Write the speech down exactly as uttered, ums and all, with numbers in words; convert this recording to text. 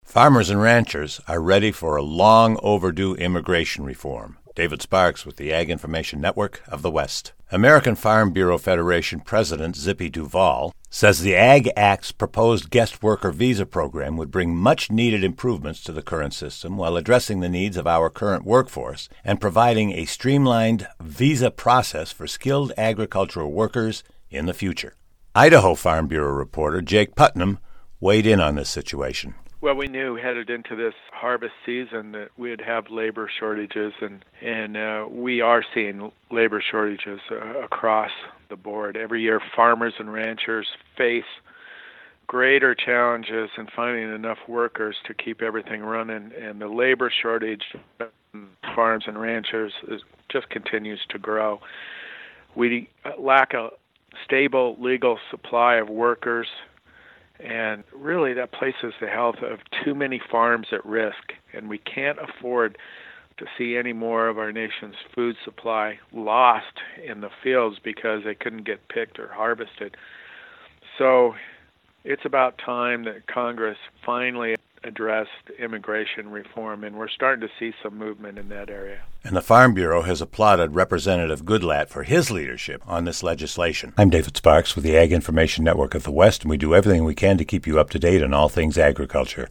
Farmers and ranchers are ready for a long overdue immigration reform. David Sparks with the Ag Information Network of the West. American Farm Bureau Federation President Zippy Duvall says the Ag Act's proposed guest worker visa program would bring much-needed improvements to the current system while addressing the needs of our current workforce and providing a streamlined visa process for skilled agricultural workers in the future. Idaho Farm Bureau reporter Jake Putnam weighed in on this situation. Well, we knew headed into this harvest season that we'd have labor shortages, and and uh, we are seeing labor shortages uh, across the board. Every year, farmers and ranchers face greater challenges in finding enough workers to keep everything running, and the labor shortage in farms and ranchers is, just continues to grow. We lack a stable legal supply of workers, and really that places the health of too many farms at risk, and we can't afford to see any more of our nation's food supply lost in the fields because they couldn't get picked or harvested. So it's about time that Congress finally addressed immigration reform, and we're starting to see some movement in that area. And the Farm Bureau has applauded Representative Goodlatte for his leadership on this legislation. I'm David Sparks with the Ag Information Network of the West, and we do everything we can to keep you up to date on all things agriculture.